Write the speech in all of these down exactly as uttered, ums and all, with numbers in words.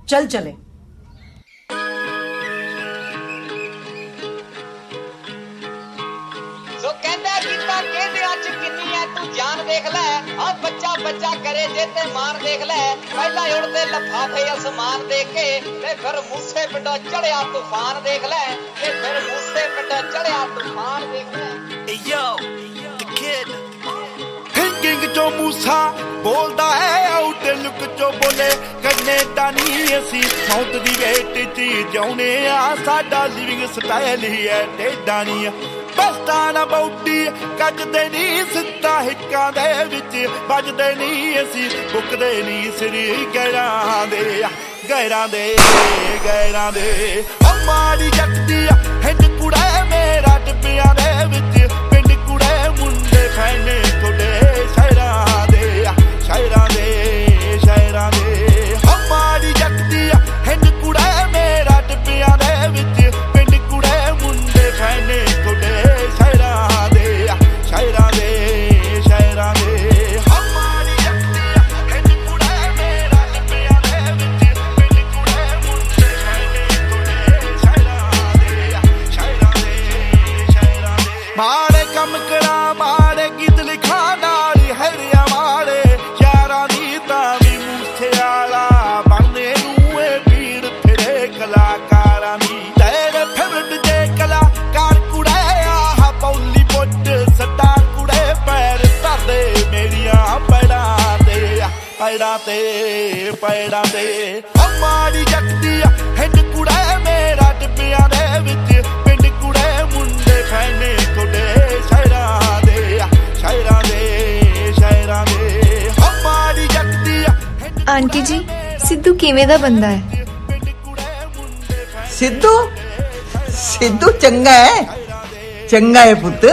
चल चले। सो कहंदा किता केडियां च किन्नी है तू जान देख ले, आ बच्चा बच्चा करे जे ते मार देख ले, पहला उड़ते लफाफे आसमान देख के ते फिर मूसे पिंडों चढ़िया तूफान देख ले, ते फिर मूसे पिंडों चढ़िया तूफान देख ले। Hey yo, the kid Thinking ਚੋਂ ਮੂਸਾ ਬੋਲਦਾ ਹੈ ਆਊਟ ਲੁੱਕ ਚੋਂ ਬੋਲੇ ਕੈਨੇਡਾ ਨਹੀਂ ਅਸੀਂ ਮੌਤ ਦੀ ਵੇਟ ਚ ਜਿਉਣੇ ਆ ਸਾਡਾ ਲਿਵਿੰਗ ਸਟਾਈਲ ਹੀ ਹੈ ਟੇਡਾ ਨਹੀਂ ਬਸਤਾ ਨਾ ਬੌਡੀ ਕੱਜਦੇ ਨਹੀਂ ਸਿੱਧਾ ਹਿੱਕਾਂ ਦੇ ਵਿੱਚ ਵੱਜਦੇ ਨਹੀਂ ਅਸੀਂ ਬੁੱਕਦੇ ਨਹੀਂ ਸਰੀ ਗੈਰਾਂ ਦੇ ਗੈਰਾਂ ਦੇ ਗੈਰਾਂ ਦੇ ਮਾੜੀ ਜੱਟਦੀ ਹਿੰਦ ਕੁੜੇ ਮੇਰਾ ਟਿੱਬਿਆਂ ਦੇ ਵਿੱਚ ਪਿੰਡ ਕੁੜੇ ਮੁੰਡੇ ਫੈਨੇ ਤੁਹਾਡੇ ਸ਼ਹਿਰਾਂ ਦੇ ਸ਼ਹਿਰਾਂ ਦੇ ਸ਼ਹਿਰਾਂ ਦੇ ਮਾੜੀ ਜੱਟਦੀ ਹਿੰਦ ਕੁੜੇ ਮੇਰਾ ਟਿੱਬਿਆਂ ਦੇ ਵਿੱਚ ਪਿੰਡ ਕੁੜੇ ਮੁੰਡੇ ਫੈਨੇ ਤੁਹਾਡੇ ਸ਼ਹਿਰਾਂ ਦੇ ਸ਼ਹਿਰਾਂ ਦੇ ਸ਼ਹਿਰਾਂ ਦੇ ਮਾੜੀ ਜੱਟਦੀ ਹਿੰਦ ਕੁੜੇ ਮੇਰਾ ਟਿੱਬਿਆਂ ਦੇ ਵਿੱਚ ਪਿੰਡ ਕੁੜੇ ਮੁੰਡੇ ਫੈਨੇ ਤੁਹਾਡੇ ਸ਼ਹਿਰਾਂ ਦੇ ਸ਼ਹਿਰਾਂ ਦੇ ਸ਼ਹਿਰਾਂ ਦੇ ਮਾੜੇ ਕੰਮ ਕਰਾਂ ਮਾੜੇ ਗੀਤ ਲਿਖਾਂ ਨਾਲ ਹੈਰਿਆ ਮਾੜੇ ਯਾਰਾਂ ਦੀ ਤਾਂ ਵੀ ਮੂਸੇ ਵਾਲਾ ਬਣਨੇ ਨੂੰ ਏ ਪੀੜ ਫਿਰੇ ਕਲਾਕਾਰਾਂ ਦੀ ਤੇਰੇ ਫੇਵਰਟ ਜੇ ਕਲਾਕਾਰ ਕੁੜੇ ਆਹ ਬੌਲੀ ਬੁੱਟ ਸਟਾਰ ਕੁੜੇ ਪੈਰ ਧਰਦੇ ਮੇਰੀਆਂ ਪੈੜਾਂ ਤੇ ਪੈੜਾਂ ਤੇ ਪੈੜਾਂ ਤੇ ਮਾੜੀ ਜੱਟਦੀ ਹਿੰਦ ਕੁੜੇ ਮੇਰਾ ਟਿੱਬਿਆਂ ਦੇ ਵਿੱਚ ਪਿੰਡ ਕੁੜੇ ਮੁੰਡੇ ਫੈਨੇ ਤੁਹਾਡੇ ਸ਼ਹਿਰਾਂ ਦੇ ਸ਼ਹਿਰਾਂ ਦੇ ਸ਼ਹਿਰਾਂ ਦੇ ਮਾੜੀ ਜੱਟਦੀ ਆਂਟੀ ਜੀ ਸਿੱਧੂ ਕਿਵੇਂ ਦਾ ਬੰਦਾ ਹੈ? ਸਿੱਧੂ ਸਿੱਧੂ ਚੰਗਾ ਹੈ ਚੰਗਾ ਹੈ ਪੁੱਤ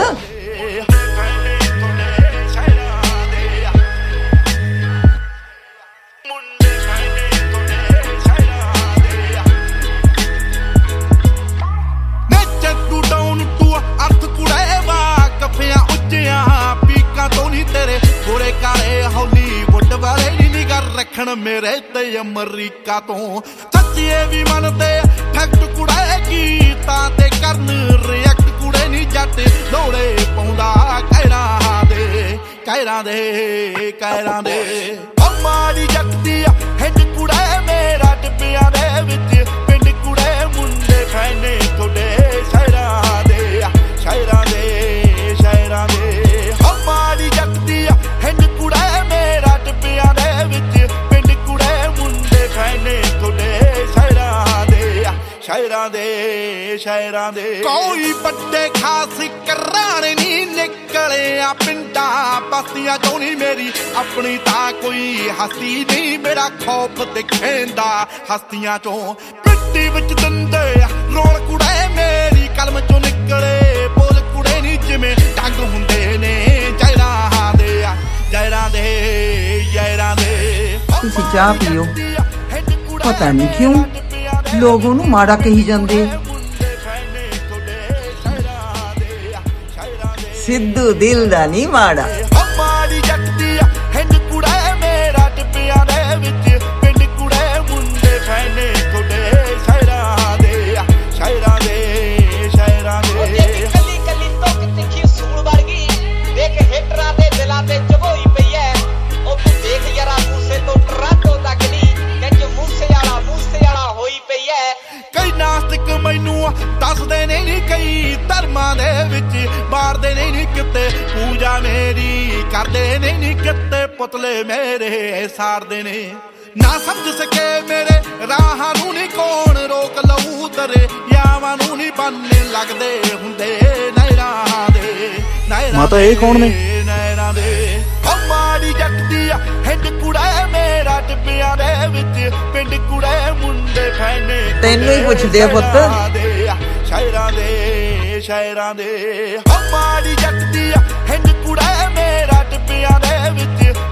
ਰੱਖਣ ਮੇਰੇ ਤੇ ਅਮਰੀਕਾ ਤੋਂ ਸੱਚੀਏ ਵੀ ਮੰਨਦੇ ਫੈਕਟ ਕੁੜੇ ਗੀਤਾਂ ਤੇ ਕਰਨ ਰਿਐਕਟ ਕੁੜੇ ਨਹੀਂ ਜੱਟ ਲੋੜੇ ਪਾਉਂਦਾ ਕਹਿਰਾਂ ਦੇ ਕਹਿਰਾਂ ਦੇ ਕਹਿਰਾਂ ਦੇ ਮਾੜੀ ਜੱਟਦੀ ਹਿੰਦ ਕੁੜੇ ਮੇਰਾ ਟਿੱਬਿਆਂ ਦੇ ਵਿੱਚ ਪਿੰਡ ਕੁੜੇ ਮੁੰਡੇ ਫੈਨੇ ਤੁਹਾਡੇ ਸ਼ਹਿਰਾਂ ਦੇ ਸ਼ਹਿਰਾਂ ਦੇ ਸ਼ਹਿਰਾਂ ਦੇ ਮਾੜੀ ਜੱਟਦੀ ਹਿੰਦ ਕੁੜੇ ਮੇਰਾ ਟਿੱਬਿਆਂ ਦੇ ਵਿੱਚ ਪਿੰਡ ਕੁੜੇ ਮੁੰਡੇ ਫੈਨੇ ਤੁਹਾਡੇ ਸ਼ਹਿਰਾਂ ਦੇ ਸ਼ਹਿਰਾਂ ਦੇ ਸ਼ਹਿਰਾਂ ਦੇ ਕੋਈ ਵੱਡੇ ਖਾਸ ਘਰਾਣੇ ਨਹੀਂ ਨਿਕਲਿਆ ਪਿੰਡਾਂ ਬਸਤੀਆਂ ਚੋਂ ਨਹੀਂ ਮੇਰੀ ਆਪਣੀ ਤਾਂ ਕੋਈ ਹਸਤੀ ਨਹੀਂ ਮੇਰਾ ਖੌਫ ਦਿਖੇਂਦਾ ਹਸਤੀਆਂ ਚੋਂ ਪਿੱਟੀ ਵਿੱਚ ਦੰਦੇ ਰੋਲ ਕੁੜੇ ਮੇਰੀ ਕਲਮ ਚੋਂ ਨਿਕਲੇ ਬੋਲ ਕੁੜੇ ਨਹੀਂ ਜਿਵੇਂ ਟੰਗ ਹੁੰਦੇ ਨੇ ਜੈਰਾਂ ਦੇ ਜੈਰਾਂ ਦੇ ਜੈਰਾਂ ਦੇ ਤੁਸੀਂ ਚਾਹ ਪੀਓ ਪਤਾ ਨਹੀਂ ਕਿਉਂ ਲੋਕ ਉਹਨੂੰ ਮਾੜਾ ਕਹੀ ਜਾਂਦੇ ਸਿੱਧੂ ਦਿਲ ਦਾ ਨਹੀਂ ਮਾੜਾ ਮਾੜੀ ਜੱਟਦੀ ਹਿੰਦ ਕੁੜੇ ਮੇਰਾ ਟਿੱਬਿਆਂ ਦੇ ਵਿੱਚ ਪਿੰਡ ਕੁੜੇ ਮੁੰਡੇ ਫੈਨੇ ਤੁਹਾਡੇ ਸ਼ਹਿਰਾਂ ਦੇ ਸ਼ਹਿਰਾਂ ਦੇ ਸ਼ਹਿਰਾਂ ਦੇ ਕੱਲੀ ਕੱਲੀ ਧੁੱਕ ਤਿੱਖੀ ਸੂਲ ਵਰਗੀ ਦੇਖ ਹਿੱਟਰਾਂ ਦੇ ਦਿਲਾਂ ਤੇ ਚਬੋਈ ਪਈ ਐ ਉਹ ਤੂੰ ਦੇਖ ਯਾਰਾ ਮੂਸੇ ਤੋਂ ਟਰਾਂਟੋ ਤੱਕ ਨਹੀਂ ਕਿੰਜ ਮੂਸੇ ਵਾਲਾ ਮੂਸੇ ਵਾਲਾ ਹੋਈ ਪਈ ਐ ਕਈ ਨਾਸਤਿਕ ਮੈਨੂੰ ਦੱਸਦੇ ਨੇ ਨਹੀਂ ਕਈ ਧਰਮਾਂ ਦੇ ਵਿੱਚ ਮਾਰਦੇ ਨੇ ਨਹੀਂ ਕਿਤੇ ਪੂਜਾ ਮੇਰੀ ਕਰਦੇ ਨੇ ਨਹੀਂ ਕਿਤੇ ਪੁਤਲੇ ਮੇਰੇ ਸਾੜਦੇ ਨੇ ਨਾ ਸਮਝ ਸਕੇ ਮੇਰੇ ਰਾਹਾਂ ਨੂੰ ਨਹੀਂ ਕੌਣ ਰੋਕ ਲਊ ਤਰੇ ਯਾਵਾਂ ਨੂੰ ਨਹੀਂ ਬੰਨੇ ਲੱਗਦੇ ਹੁੰਦੇ ਨਹਿਰਾਂ ਦੇ ਨਹਿਰਾਂ ਮਾਤਾ ਇਹ ਕੌਣ ਨੇ ਨਹਿਰਾਂ ਦੇ ਮਾੜੀ ਜੱਟਦੀ ਹਿੰਦ ਕੁੜੇ ਮੇਰਾ ਟਿੱਬਿਆਂ ਦੇ ਵਿੱਚ ਪਿੰਡ ਕੁੜੇ ਮੁੰਡੇ ਫੈਨੇ ਤੈਨੂੰ ਹੀ ਪੁੱਛਦੇ ਆ ਪੁੱਤ ਸ਼ਹਿਰਾਂ ਦੇ ਸ਼ਹਿਰਾਂ ਦੇ ਮਾੜੀ ਜੱਟਦੀ ਹਿੰਦ ਕੁੜੇ ਮੇਰਾ ਟਿੱਬਿਆਂ ਦੇ ਵਿੱਚ